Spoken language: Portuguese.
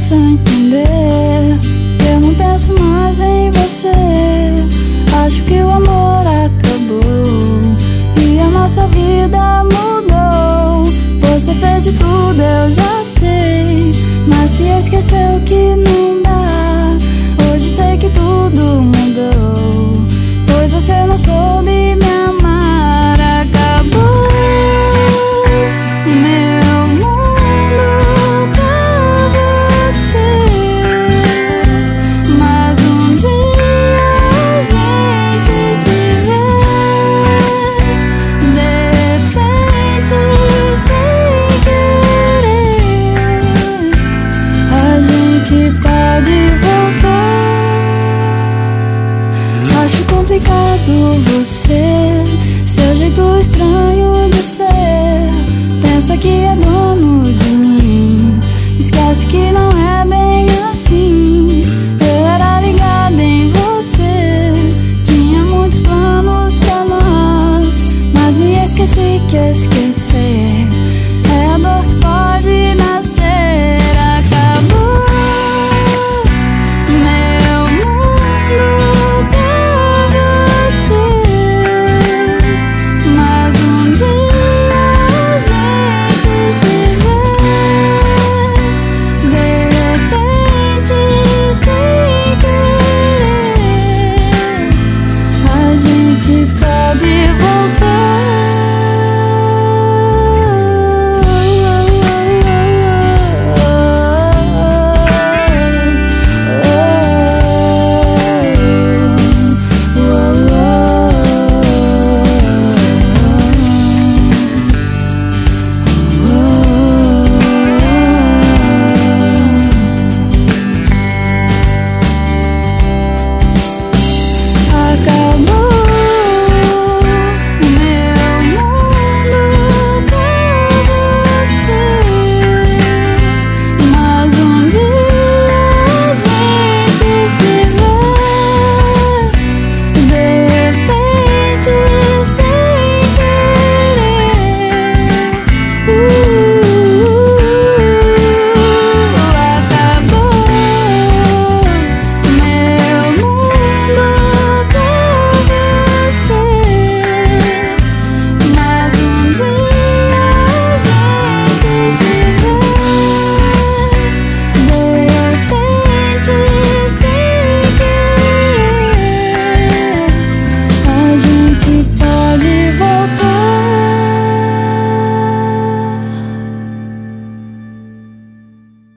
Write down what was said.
começo a entender que eu não penso mais em você. Acho que o amor acabou e a nossa vida mudou. Você fez de tudo, eu já sei, mas se esqueceu que não dá. Hoje sei que tudo mudou, pois você não soube me amar. Acabou meu mundo pra você, mas um dia a gente se vê. De repente, sem querer, a gente pode voltar. Acho complicado você, seu jeito estranho de ser. Pensa que é dono de mim, esquece que não é bem assim. Eu era ligada em você, tinha muitos planos pra nós, mas me esqueci que esquecer é a dor que pode nascer. Acabou meu mundo pra você, mas um dia a gente se vê. De repente, sem querer, a gente pode